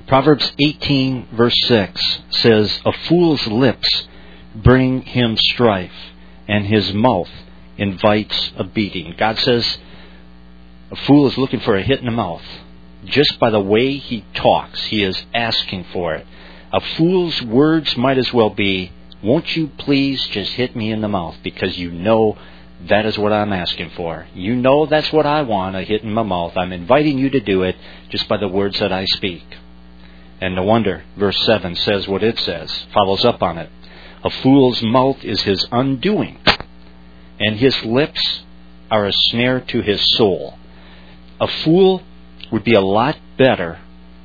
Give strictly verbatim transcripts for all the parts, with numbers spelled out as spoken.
Proverbs eighteen, verse six says, "A fool's lips bring him strife, and his mouth invites a beating." God says a fool is looking for a hit in the mouth. Just by the way he talks, he is asking for it. A fool's words might as well be, "Won't you please just hit me in the mouth, because you know that is what I'm asking for. You know that's what I want, a hit in my mouth. I'm inviting you to do it just by the words that I speak." And no wonder verse seven says what it says, follows up on it. "A fool's mouth is his undoing, and his lips are a snare to his soul." A fool would be a lot better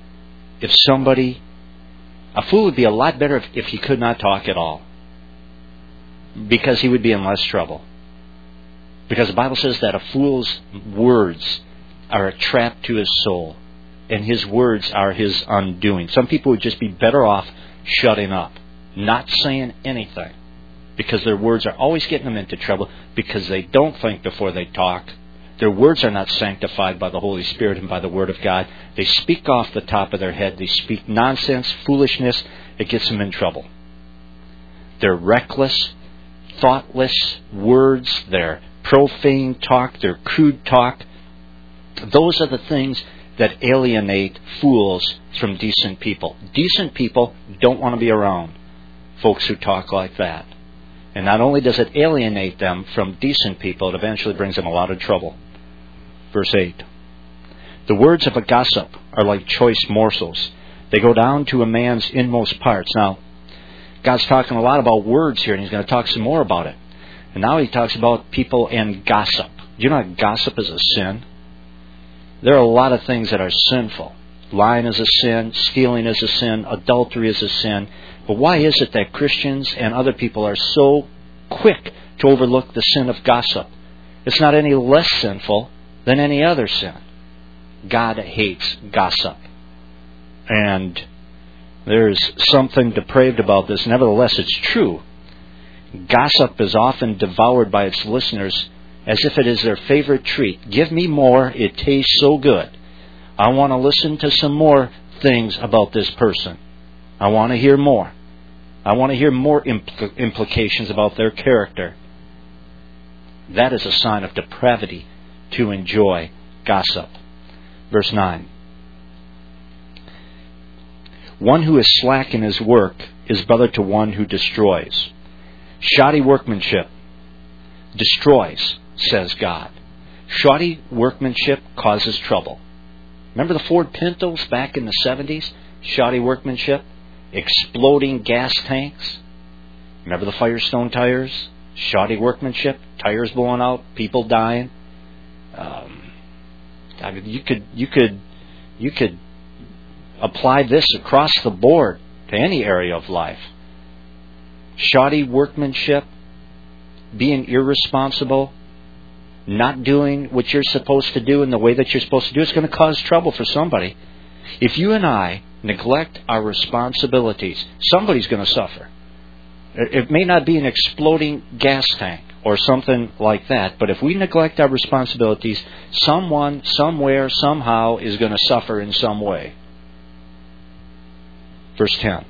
if somebody, a fool would be a lot better if, if he could not talk at all, because he would be in less trouble. Because the Bible says that a fool's words are a trap to his soul, and his words are his undoing. Some people would just be better off shutting up, not saying anything, because their words are always getting them into trouble, because they don't think before they talk. Their words are not sanctified by the Holy Spirit and by the Word of God. They speak off the top of their head. They speak nonsense, foolishness. It gets them in trouble. They're reckless, thoughtless words. They're profane talk. They're crude talk. Those are the things that alienate fools from decent people. Decent people don't want to be around folks who talk like that. And not only does it alienate them from decent people, it eventually brings them a lot of trouble. Verse eight. "The words of a gossip are like choice morsels. They go down to a man's inmost parts." Now, God's talking a lot about words here, and He's going to talk some more about it. And now He talks about people and gossip. Do you know that gossip is a sin? There are a lot of things that are sinful. Lying is a sin. Stealing is a sin. Adultery is a sin. But why is it that Christians and other people are so quick to overlook the sin of gossip? It's not any less sinful than any other sin. God hates gossip. And there's something depraved about this. Nevertheless, it's true. Gossip is often devoured by its listeners as if it is their favorite treat. Give me more. It tastes so good. I want to listen to some more things about this person. I want to hear more. I want to hear more impl- implications about their character. That is a sign of depravity to enjoy gossip. Verse nine. "One who is slack in his work is brother to one who destroys." Shoddy workmanship destroys, says God. Shoddy workmanship causes trouble. Remember the Ford Pintos back in the seventies? Shoddy workmanship? Exploding gas tanks? Remember the Firestone tires? Shoddy workmanship? Tires blowing out, people dying. Um, I mean, you could you could you could apply this across the board to any area of life. Shoddy workmanship, being irresponsible, not doing what you're supposed to do in the way that you're supposed to do, it's going to cause trouble for somebody. If you and I neglect our responsibilities, somebody's going to suffer. It may not be an exploding gas tank or something like that, but if we neglect our responsibilities, someone, somewhere, somehow is going to suffer in some way. Verse ten.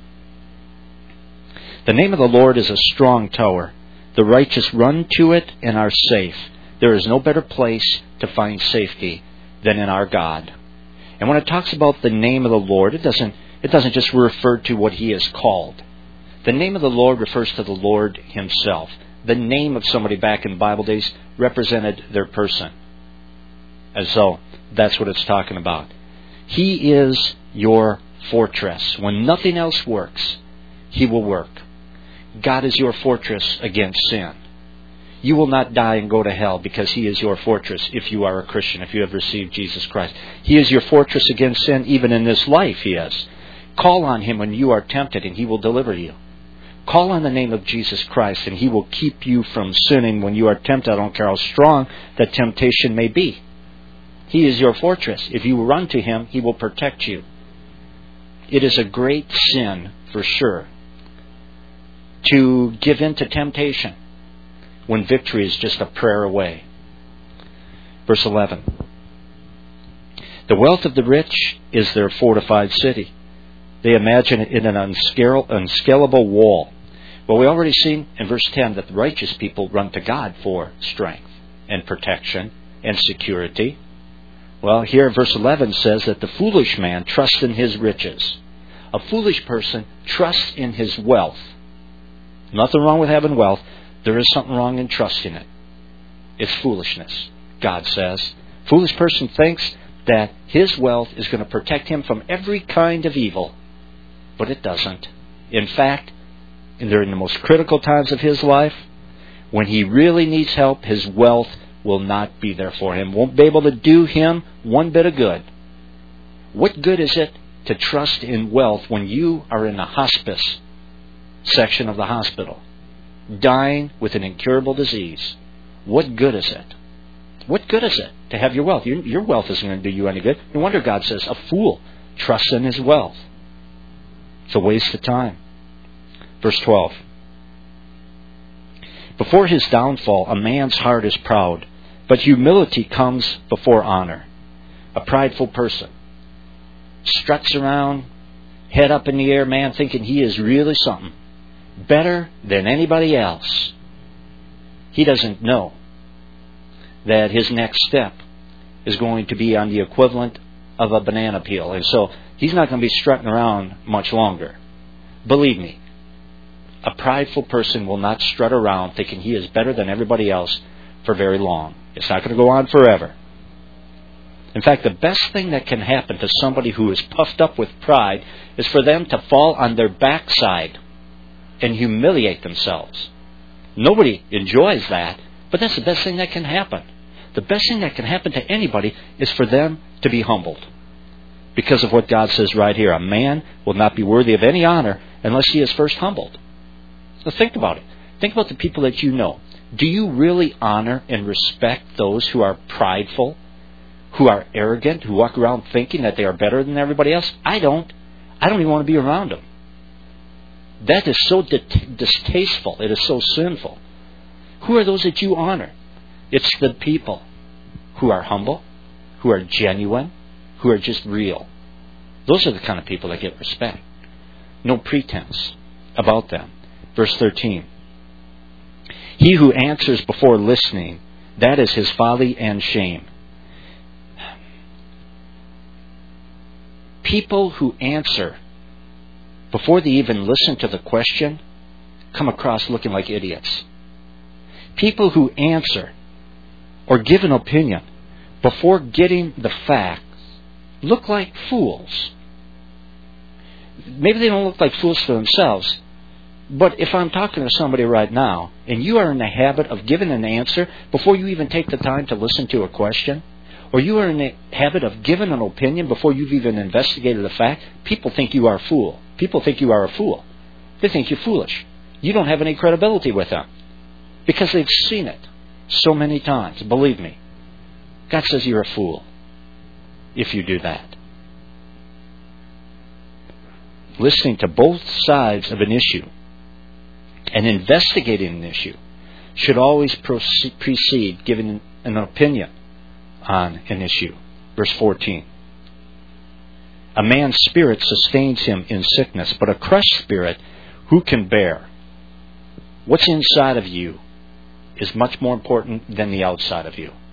"The name of the Lord is a strong tower. The righteous run to it and are safe. There is no better place to find safety than in our God." And when it talks about the name of the Lord, it doesn't it doesn't just refer to what He is called. The name of the Lord refers to the Lord Himself. The name of somebody back in Bible days represented their person. And so that's what it's talking about. He is your fortress. When nothing else works, He will work. God is your fortress against sin. You will not die and go to hell because He is your fortress if you are a Christian, if you have received Jesus Christ. He is your fortress against sin even in this life, He is. Call on Him when you are tempted and He will deliver you. Call on the name of Jesus Christ and He will keep you from sinning when you are tempted. I don't care how strong that temptation may be. He is your fortress. If you run to Him, He will protect you. It is a great sin, for sure, to give in to temptation when victory is just a prayer away. Verse eleven. The wealth of the rich is their fortified city. They imagine it in an unscale, unscalable wall. Well, we already seen in verse ten that the righteous people run to God for strength and protection and security. Well, here verse eleven says that the foolish man trusts in his riches. A foolish person trusts in his wealth. Nothing wrong with having wealth. There is something wrong in trusting it. It's foolishness, God says. Foolish person thinks that his wealth is going to protect him from every kind of evil. But it doesn't. In fact, during the most critical times of his life, when he really needs help, his wealth will not be there for him. Won't be able to do him one bit of good. What good is it to trust in wealth when you are in the hospice section of the hospital, dying with an incurable disease? What good is it? What good is it to have your wealth? Your, your wealth isn't going to do you any good. No wonder God says a fool trusts in his wealth. It's a waste of time. Verse twelve. Before his downfall, a man's heart is proud, but humility comes before honor. A prideful person struts around, head up in the air, man, thinking he is really something, better than anybody else. He doesn't know that his next step is going to be on the equivalent of a banana peel. And so he's not going to be strutting around much longer. Believe me, a prideful person will not strut around thinking he is better than everybody else for very long. It's not going to go on forever. In fact, the best thing that can happen to somebody who is puffed up with pride is for them to fall on their backside and humiliate themselves. Nobody enjoys that, but that's the best thing that can happen. The best thing that can happen to anybody is for them to be humbled. Because of what God says right here, a man will not be worthy of any honor unless he is first humbled. So think about it. Think about the people that you know. Do you really honor and respect those who are prideful, who are arrogant, who walk around thinking that they are better than everybody else? I don't. I don't even want to be around them. That is so distasteful. It is so sinful. Who are those that you honor? It's the people who are humble, who are genuine, who are just real. Those are the kind of people that get respect. No pretense about them. Verse thirteen. He who answers before listening, that is his folly and shame. People who answer before they even listen to the question come across looking like idiots. People who answer or give an opinion before getting the facts look like fools. Maybe they don't look like fools to themselves, but if I'm talking to somebody right now and you are in the habit of giving an answer before you even take the time to listen to a question, or you are in the habit of giving an opinion before you've even investigated a fact, people think you are a fool. People think you are a fool. They think you're foolish. You don't have any credibility with them because they've seen it so many times. Believe me, God says you're a fool if you do that. Listening to both sides of an issue and investigating an issue should always precede giving an opinion on an issue. Verse fourteen. A man's spirit sustains him in sickness, but a crushed spirit who can bear? What's inside of you is much more important than the outside of you.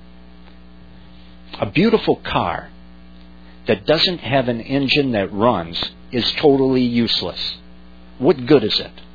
A beautiful car that doesn't have an engine that runs is totally useless. What good is it?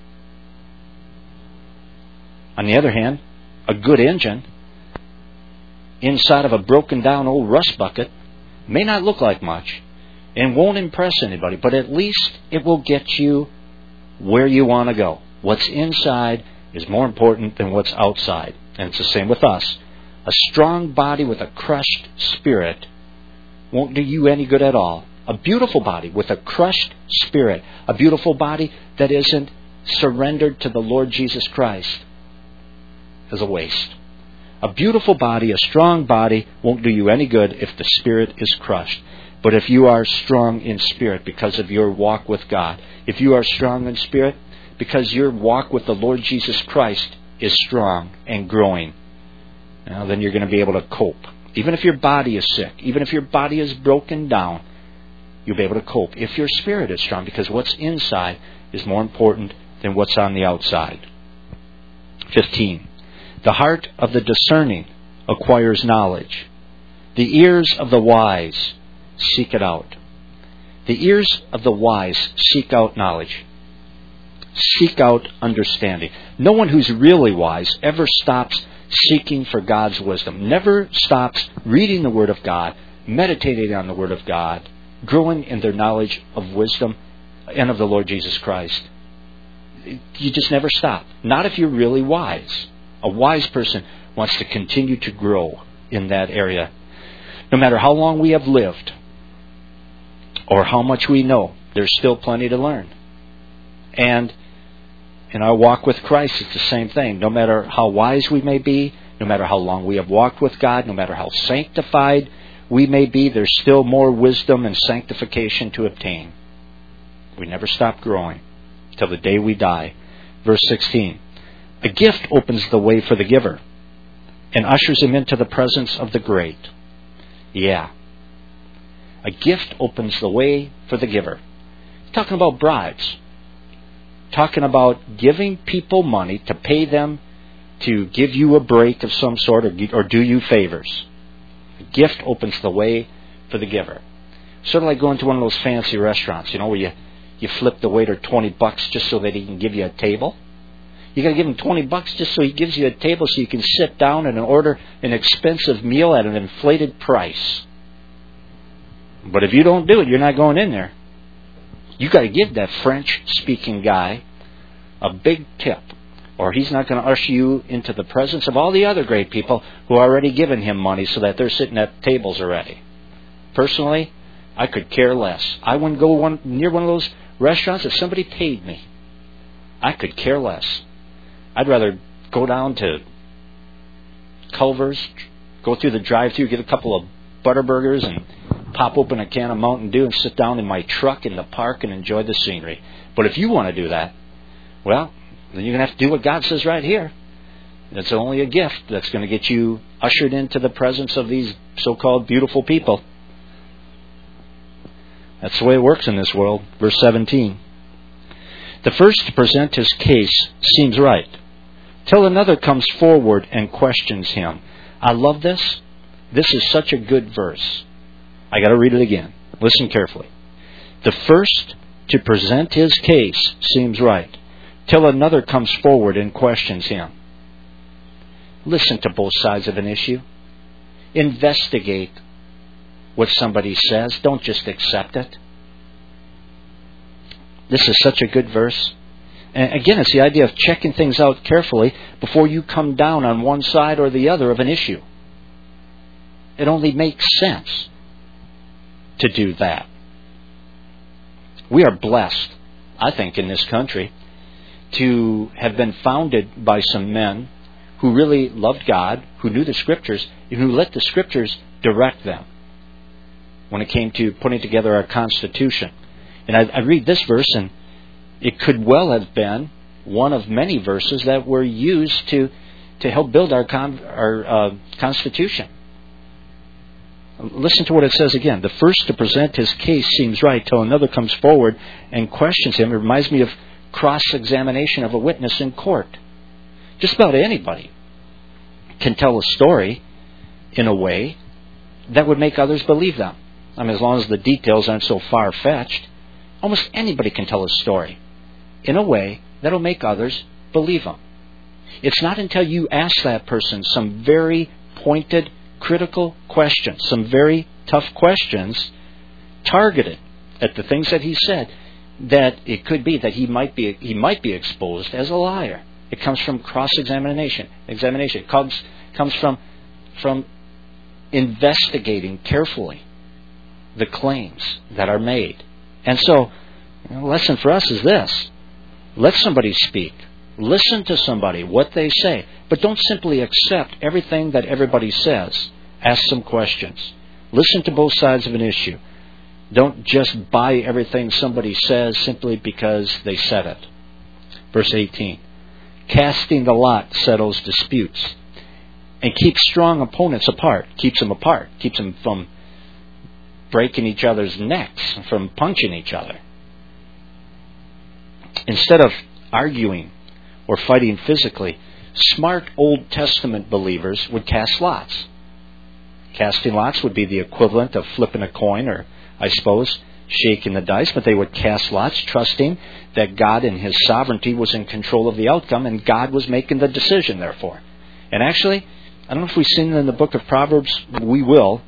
On the other hand, a good engine inside of a broken down old rust bucket may not look like much and won't impress anybody, but at least it will get you where you want to go. What's inside is more important than what's outside. And it's the same with us. A strong body with a crushed spirit won't do you any good at all. A beautiful body with a crushed spirit, a beautiful body that isn't surrendered to the Lord Jesus Christ, is a waste. A beautiful body, a strong body, won't do you any good if the spirit is crushed. But if you are strong in spirit because of your walk with God, if you are strong in spirit because your walk with the Lord Jesus Christ is strong and growing, now, then you're going to be able to cope Even if your body is sick, even if your body is broken down, you'll be able to cope if your spirit is strong, because what's inside is more important than what's on the outside. fifteen. The heart of the discerning acquires knowledge. The ears of the wise seek it out. The ears of the wise seek out knowledge. Seek out understanding. No one who's really wise ever stops seeking for God's wisdom. Never stops reading the Word of God, meditating on the Word of God, growing in their knowledge of wisdom and of the Lord Jesus Christ. You just never stop. Not if you're really wise. A wise person wants to continue to grow in that area. No matter how long we have lived or how much we know, there's still plenty to learn. And in our walk with Christ, it's the same thing. No matter how wise we may be, no matter how long we have walked with God, no matter how sanctified we may be, there's still more wisdom and sanctification to obtain. We never stop growing till the day we die. Verse sixteen. A gift opens the way for the giver and ushers him into the presence of the great. Yeah. A gift opens the way for the giver. Talking about bribes. Talking about giving people money to pay them to give you a break of some sort or, or do you favors. A gift opens the way for the giver. Sort of like going to one of those fancy restaurants, you know, where you, you flip the waiter twenty bucks just so that he can give you a table. You got to give him twenty bucks just so he gives you a table so you can sit down and order an expensive meal at an inflated price. But if you don't do it, you're not going in there. You got to give that French-speaking guy a big tip, or he's not going to usher you into the presence of all the other great people who are already given him money so that they're sitting at tables already. Personally, I could care less. I wouldn't go one, near one of those restaurants if somebody paid me. I could care less. I'd rather go down to Culver's, go through the drive-thru, get a couple of Butterburgers, and pop open a can of Mountain Dew and sit down in my truck in the park and enjoy the scenery. But if you want to do that, well, then you're going to have to do what God says right here. It's only a gift that's going to get you ushered into the presence of these so-called beautiful people. That's the way it works in this world. Verse seventeen. The first to present his case seems right, till another comes forward and questions him. I love this. This is such a good verse. I got to read it again. Listen carefully. The first to present his case seems right, till another comes forward and questions him. Listen to both sides of an issue. Investigate what somebody says. Don't just accept it. This is such a good verse. And again, it's the idea of checking things out carefully before you come down on one side or the other of an issue. It only makes sense to do that. We are blessed, I think, in this country to have been founded by some men who really loved God, who knew the Scriptures, and who let the Scriptures direct them when it came to putting together our Constitution. And I, I read this verse, and it could well have been one of many verses that were used to, to help build our, con, our uh, Constitution. Listen to what it says again. The first to present his case seems right till another comes forward and questions him. It reminds me of cross-examination of a witness in court. Just about anybody can tell a story in a way that would make others believe them. I mean, as long as the details aren't so far-fetched, almost anybody can tell a story in a way that will make others believe them. It's not until you ask that person some very pointed, critical questions, some very tough questions targeted at the things that he said, that it could be that he might be he might be exposed as a liar. It comes from cross-examination. Examination. It comes comes from from investigating carefully the claims that are made. And so, the lesson for us is this: let somebody speak. Listen to somebody, what they say. But don't simply accept everything that everybody says. Ask some questions. Listen to both sides of an issue. Don't just buy everything somebody says simply because they said it. Verse eighteen. Casting the lot settles disputes, and keeps strong opponents apart. Keeps them apart. Keeps them from breaking each other's necks, from punching each other. Instead of arguing or fighting physically, smart Old Testament believers would cast lots. Casting lots would be the equivalent of flipping a coin, or, I suppose, shaking the dice, but they would cast lots, trusting that God in His sovereignty was in control of the outcome, and God was making the decision, therefore. And actually, I don't know if we've seen it in the book of Proverbs. We will.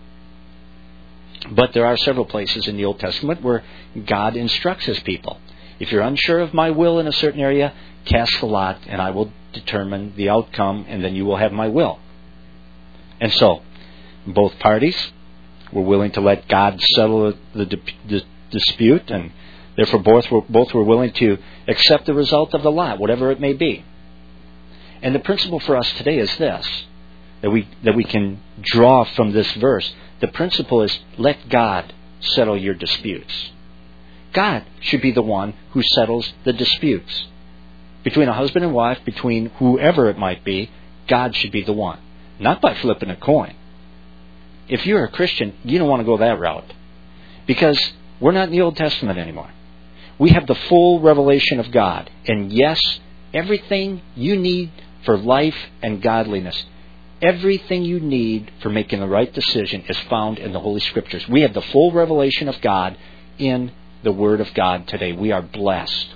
But there are several places in the Old Testament where God instructs His people. If you're unsure of my will in a certain area, cast the lot, and I will determine the outcome, and then you will have my will. And so, both parties were willing to let God settle the, the, the dispute, and therefore both were, both were willing to accept the result of the lot, whatever it may be. And the principle for us today is this, that we that we can draw from this verse. The principle is, let God settle your disputes. God should be the one who settles the disputes. Between a husband and wife, between whoever it might be, God should be the one. Not by flipping a coin. If you're a Christian, you don't want to go that route. Because we're not in the Old Testament anymore. We have the full revelation of God. And yes, everything you need for life and godliness, everything you need for making the right decision is found in the Holy Scriptures. We have the full revelation of God in the Word of God today. We are blessed.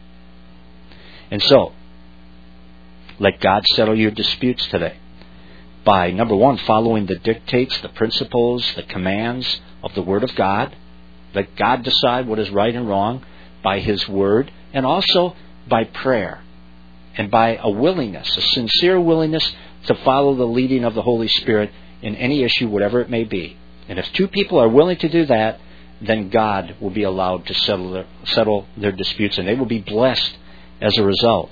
And so, let God settle your disputes today. By, number one, following the dictates, the principles, the commands of the Word of God. Let God decide what is right and wrong by His Word, and also by prayer, and by a willingness, a sincere willingness to follow the leading of the Holy Spirit in any issue, whatever it may be. And if two people are willing to do that, then God will be allowed to settle their, settle their disputes, and they will be blessed as a result.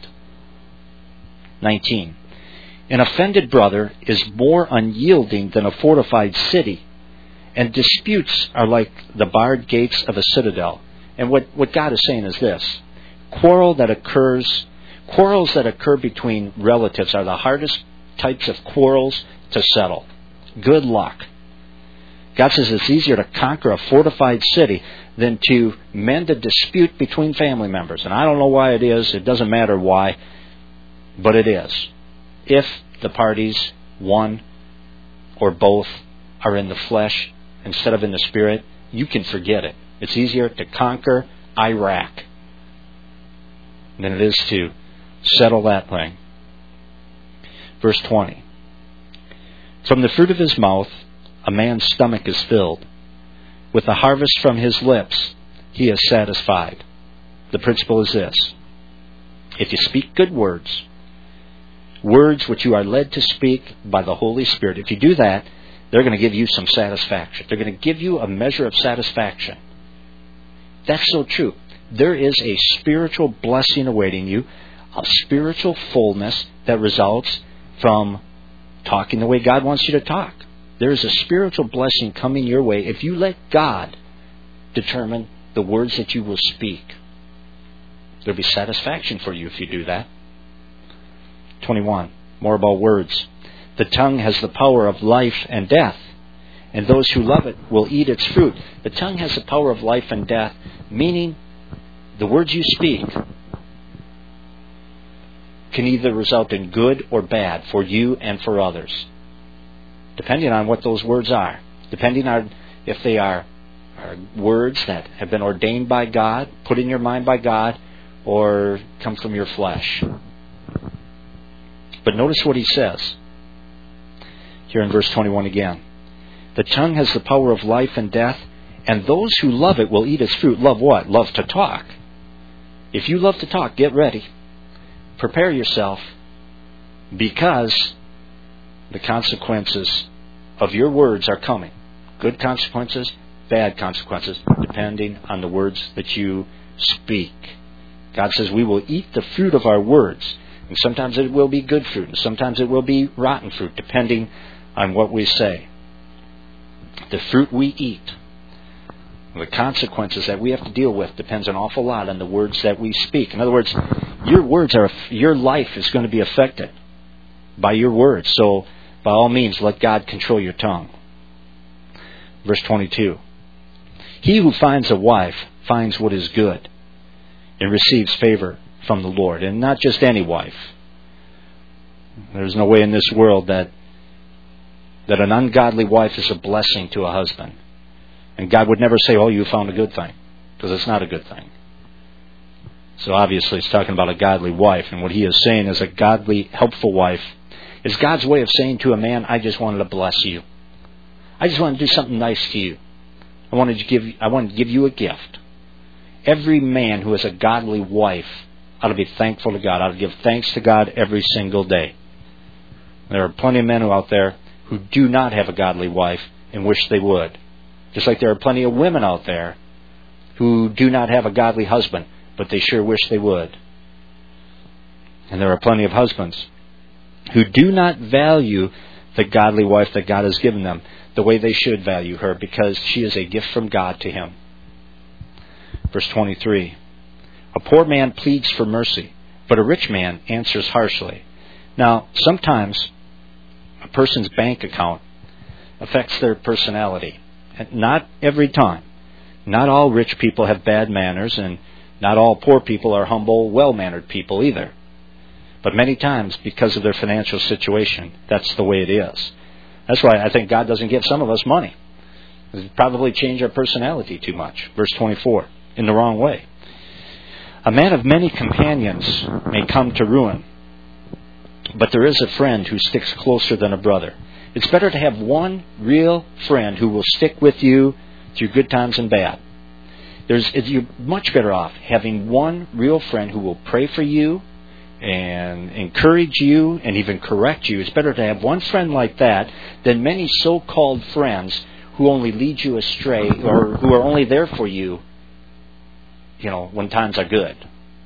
nineteen. An offended brother is more unyielding than a fortified city, and disputes are like the barred gates of a citadel. And what, what God is saying is this: quarrel that occurs, quarrels that occur between relatives are the hardest types of quarrels to settle. Good luck. God says it's easier to conquer a fortified city than to mend a dispute between family members. And I don't know why it is. It doesn't matter why, but it is. If the parties, one or both, are in the flesh instead of in the spirit, you can forget it. It's easier to conquer Iraq than it is to settle that thing. Verse twenty. From the fruit of his mouth a man's stomach is filled. With the harvest from his lips he is satisfied. The principle is this: if you speak good words, words which you are led to speak by the Holy Spirit, if you do that, they're going to give you some satisfaction. They're going to give you a measure of satisfaction. That's so true. There is a spiritual blessing awaiting you, a spiritual fullness that results from talking the way God wants you to talk. There is a spiritual blessing coming your way if you let God determine the words that you will speak. There'll be satisfaction for you if you do that. twenty-one. More about words. The tongue has the power of life and death, and those who love it will eat its fruit. The tongue has the power of life and death, meaning the words you speak can either result in good or bad for you and for others, depending on what those words are. Depending on if they are, are words that have been ordained by God, put in your mind by God, or come from your flesh. But notice what he says here in verse twenty-one again. The tongue has the power of life and death, and those who love it will eat its fruit. Love what? Love to talk. If you love to talk, get ready. Prepare yourself, because the consequences of your words are coming. Good consequences, bad consequences, depending on the words that you speak. God says we will eat the fruit of our words. And sometimes it will be good fruit, and sometimes it will be rotten fruit, depending on what we say. The fruit we eat, the consequences that we have to deal with, depends an awful lot on the words that we speak. In other words, your words are, your life is going to be affected by your words. So by all means, let God control your tongue. Verse twenty-two. He who finds a wife finds what is good and receives favor from the Lord. And not just any wife. There's no way in this world that that an ungodly wife is a blessing to a husband. And God would never say, oh, you found a good thing. Because it's not a good thing. So obviously it's talking about a godly wife. And what he is saying is a godly, helpful wife is God's way of saying to a man, I just wanted to bless you. I just wanted to do something nice to you. I wanted to give, I wanted to give you a gift. Every man who has a godly wife ought to be thankful to God. Ought to give thanks to God every single day. There are plenty of men who out there who do not have a godly wife and wish they would. Just like there are plenty of women out there who do not have a godly husband, but they sure wish they would. And there are plenty of husbands who do not value the godly wife that God has given them the way they should value her, because she is a gift from God to him. Verse twenty-three. A poor man pleads for mercy, but a rich man answers harshly. Now, sometimes a person's bank account affects their personality. Not every time. Not all rich people have bad manners, and not all poor people are humble, well-mannered people either. But many times, because of their financial situation, that's the way it is. That's why I think God doesn't give some of us money. It probably change our personality too much. Verse twenty-four, in the wrong way. A man of many companions may come to ruin, but there is a friend who sticks closer than a brother. It's better to have one real friend who will stick with you through good times and bad. There's, you're much better off having one real friend who will pray for you and encourage you and even correct you. It's better to have one friend like that than many so-called friends who only lead you astray or who are only there for you, you know, when times are good.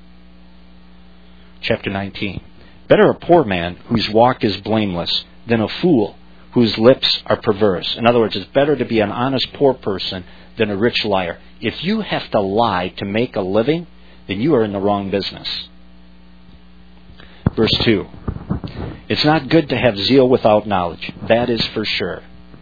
Chapter nineteen. Better a poor man whose walk is blameless than a fool whose lips are perverse. In other words, it's better to be an honest poor person than a rich liar. If you have to lie to make a living, then you are in the wrong business. Verse two. It's not good to have zeal without knowledge. That is for sure.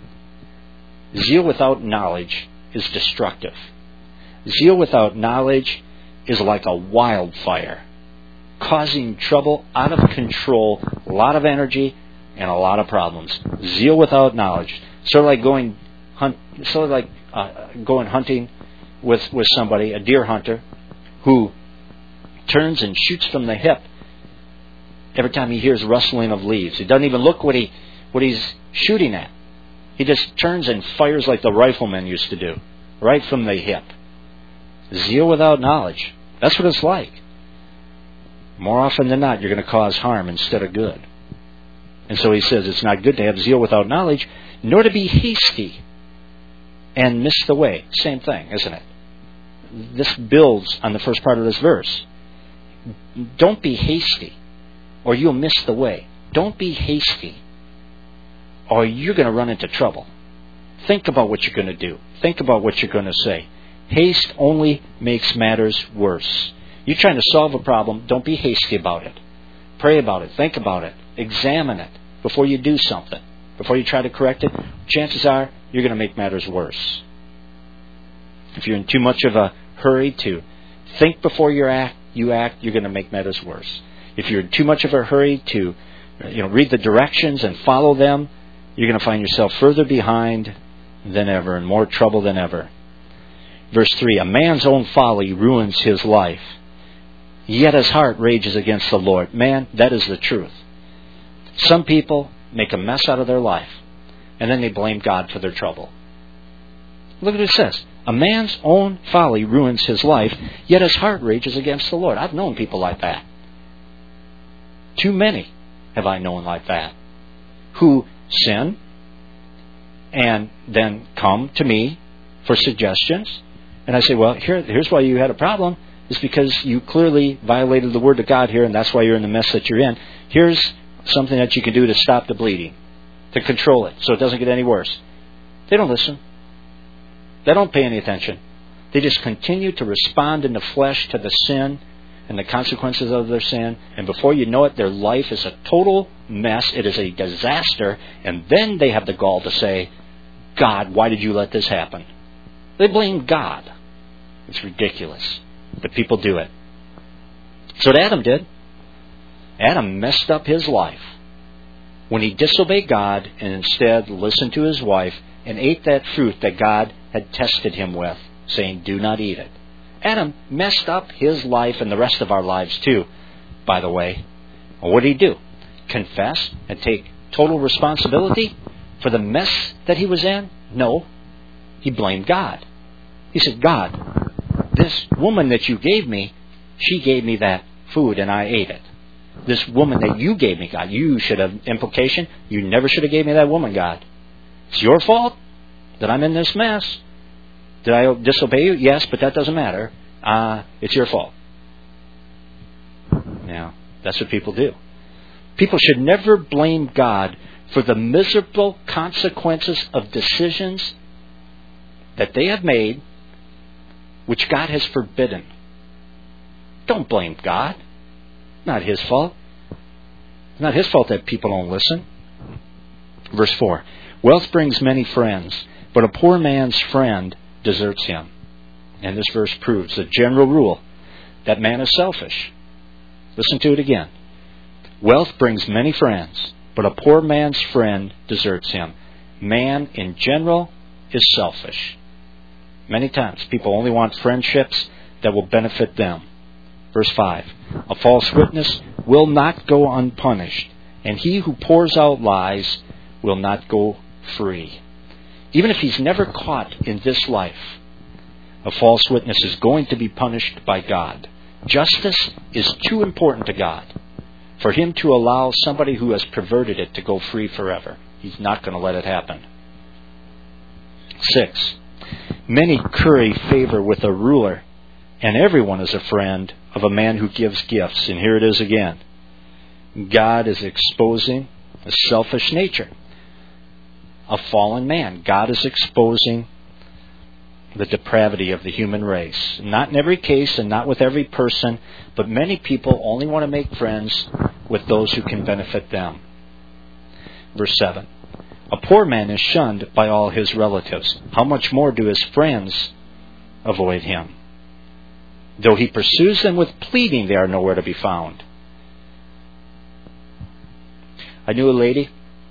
Zeal without knowledge is destructive. Zeal without knowledge is like a wildfire, causing trouble, out of control, a lot of energy, and a lot of problems. Zeal without knowledge, sort of like going hunt, sort of like uh, going hunting with with somebody, a deer hunter, who turns and shoots from the hip every time he hears rustling of leaves. He doesn't even look what he what he's shooting at. He just turns and fires like the riflemen used to do, right from the hip. Zeal without knowledge. That's what it's like. More often than not, you're going to cause harm instead of good. And so he says it's not good to have zeal without knowledge, nor to be hasty and miss the way. Same thing, isn't it? This builds on the first part of this verse. Don't be hasty, or you'll miss the way. Don't be hasty, or you're going to run into trouble. Think about what you're going to do. Think about what you're going to say. Haste only makes matters worse. You're trying to solve a problem, don't be hasty about it. Pray about it. Think about it. Examine it before you do something. Before you try to correct it, chances are you're going to make matters worse. If you're in too much of a hurry to think before you act, you act, you're going to make matters worse. If you're in too much of a hurry to, you know, read the directions and follow them, you're going to find yourself further behind than ever and more trouble than ever. Verse three, a man's own folly ruins his life, yet his heart rages against the Lord. Man, that is the truth. Some people make a mess out of their life, and then they blame God for their trouble. Look at what it says. A man's own folly ruins his life, yet his heart rages against the Lord. I've known people like that. Too many have I known like that, who sin and then come to me for suggestions. And I say, well, here, here's why you had a problem. It's because you clearly violated the Word of God here, and that's why you're in the mess that you're in. Here's something that you can do to stop the bleeding, to control it so it doesn't get any worse. They don't listen. They don't pay any attention. They just continue to respond in the flesh to the sin and the consequences of their sin, and before you know it, their life is a total mess. It is a disaster, and then they have the gall to say, God, why did you let this happen? They blame God. It's ridiculous, but people do it. So what Adam did, Adam messed up his life when he disobeyed God and instead listened to his wife and ate that fruit that God had tested him with, saying, do not eat it. Adam messed up his life and the rest of our lives too, by the way. Well, what did he do? Confess and take total responsibility for the mess that he was in? No. He blamed God. He said, God, this woman that you gave me, she gave me that food and I ate it. This woman that you gave me, God, you should have, implication, you never should have gave me that woman, God. It's your fault that I'm in this mess. Did I disobey you? Yes, but that doesn't matter. Uh, it's your fault. Now, that's what people do. People should never blame God for the miserable consequences of decisions that they have made, which God has forbidden. Don't blame God. Not His fault. It's not His fault that people don't listen. Verse four. Wealth brings many friends, but a poor man's friend deserts him. And this verse proves the general rule that man is selfish. Listen to it again. Wealth brings many friends, but a poor man's friend deserts him. Man in general is selfish. Many times people only want friendships that will benefit them. Verse five. A false witness will not go unpunished, and he who pours out lies will not go free. Even if he's never caught in this life, a false witness is going to be punished by God. Justice is too important to God for Him to allow somebody who has perverted it to go free forever. He's not going to let it happen. Six. Many curry favor with a ruler, and everyone is a friend of a man who gives gifts. And here it is again. God is exposing a selfish nature. A fallen man. God is exposing the depravity of the human race. Not in every case and not with every person, but many people only want to make friends with those who can benefit them. Verse seven. A poor man is shunned by all his relatives. How much more do his friends avoid him? Though he pursues them with pleading, they are nowhere to be found. I knew a lady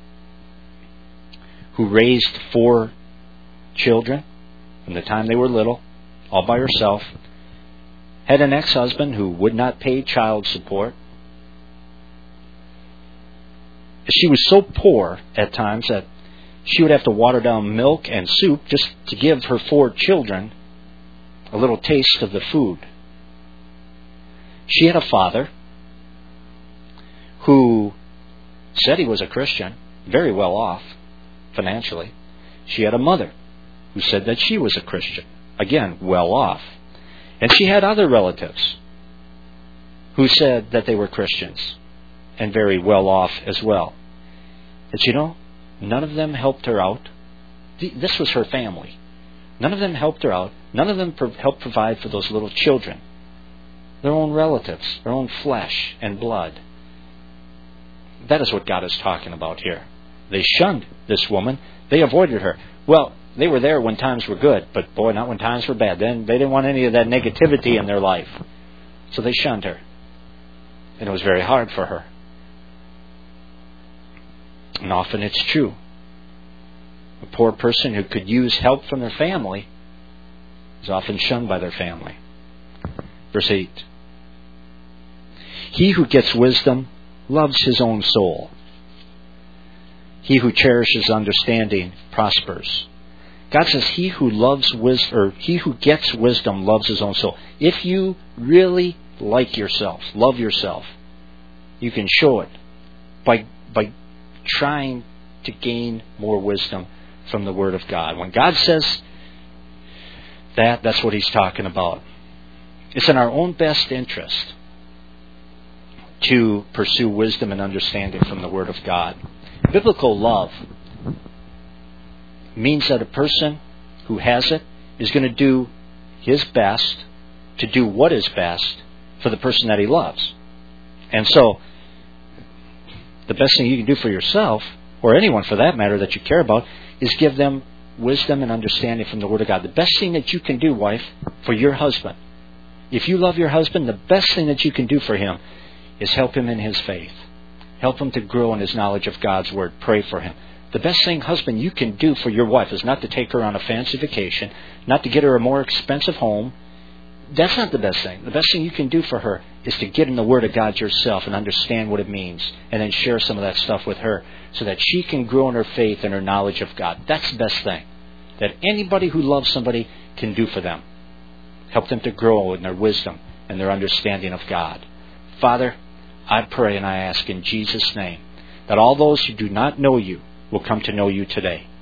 who raised four children from the time they were little, all by herself, had an ex-husband who would not pay child support. She was so poor at times that she would have to water down milk and soup just to give her four children a little taste of the food. She had a father who said he was a Christian, very well off financially. She had a mother who said that she was a Christian, again, well off. And she had other relatives who said that they were Christians and very well off as well. But you know, none of them helped her out. This was her family. None of them helped her out. None of them helped provide for those little children. Their own relatives, their own flesh and blood. That is what God is talking about here. They shunned this woman. They avoided her. Well, they were there when times were good, but boy, not when times were bad. Then they didn't want any of that negativity in their life. So they shunned her. And it was very hard for her. And often it's true. A poor person who could use help from their family is often shunned by their family. Verse eight. He who gets wisdom loves his own soul. He who cherishes understanding prospers. God says he who loves wisdom, or he who gets wisdom loves his own soul. If you really like yourself, love yourself, you can show it by by trying to gain more wisdom from the Word of God. When God says that, that's what He's talking about. It's in our own best interest to pursue wisdom and understanding from the Word of God. Biblical love means that a person who has it is going to do his best to do what is best for the person that he loves. And so, the best thing you can do for yourself, or anyone for that matter that you care about, is give them wisdom and understanding from the Word of God. The best thing that you can do, wife, for your husband, if you love your husband, the best thing that you can do for him is help him in his faith. Help him to grow in his knowledge of God's Word. Pray for him. The best thing, husband, you can do for your wife is not to take her on a fancy vacation, not to get her a more expensive home. That's not the best thing. The best thing you can do for her is to get in the Word of God yourself and understand what it means, and then share some of that stuff with her so that she can grow in her faith and her knowledge of God. That's the best thing that anybody who loves somebody can do for them. Help them to grow in their wisdom and their understanding of God. Father, I pray and I ask in Jesus' name that all those who do not know you will come to know you today.